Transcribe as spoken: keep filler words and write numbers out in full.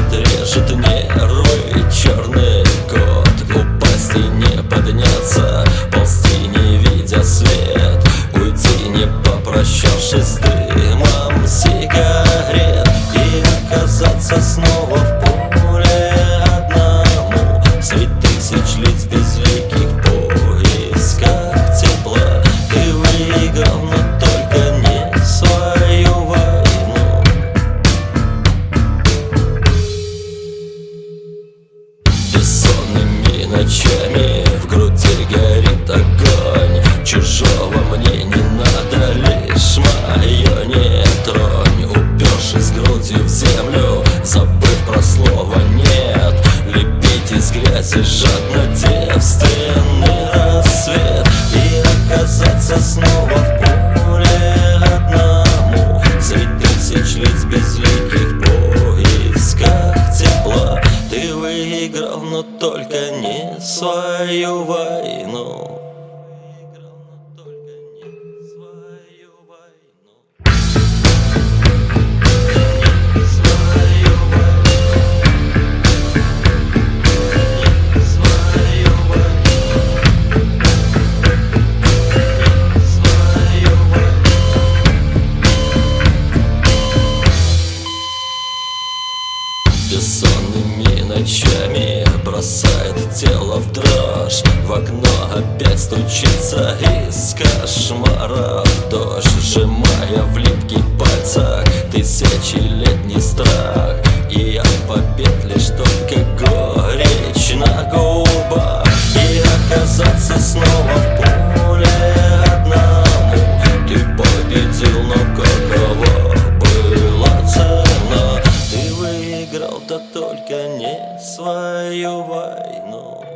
колет, режет нервы. Черный кот, упасть и не подняться, ползти не видя свет, уйти не попрощавшись с дымом сигарет, и оказаться снова в поле одному средь тысяч лиц безликих в поисках тепла. Ты выиграл, но только не свою войну. Бессонными ночами в груди горит огонь, чужого мне не надо, лишь мое не тронь. Упершись грудью в землю, забыв про слово «нет», лепить из грязи жадно девственный рассвет, и оказаться снова в поле одному средь тысяч лиц безликих в поисках тепла. Ты выиграл, но только не свою войну. Бессонными ночами бросает тело в дрожь, в окно опять стучится из кошмаров дождь, сжимая в липких пальцах тысячелетний страх. И от побед лишь только горечь на губах, и оказаться снова в поле одному. Ты победил, но какова была цена? Ты выиграл, да только не свою войну.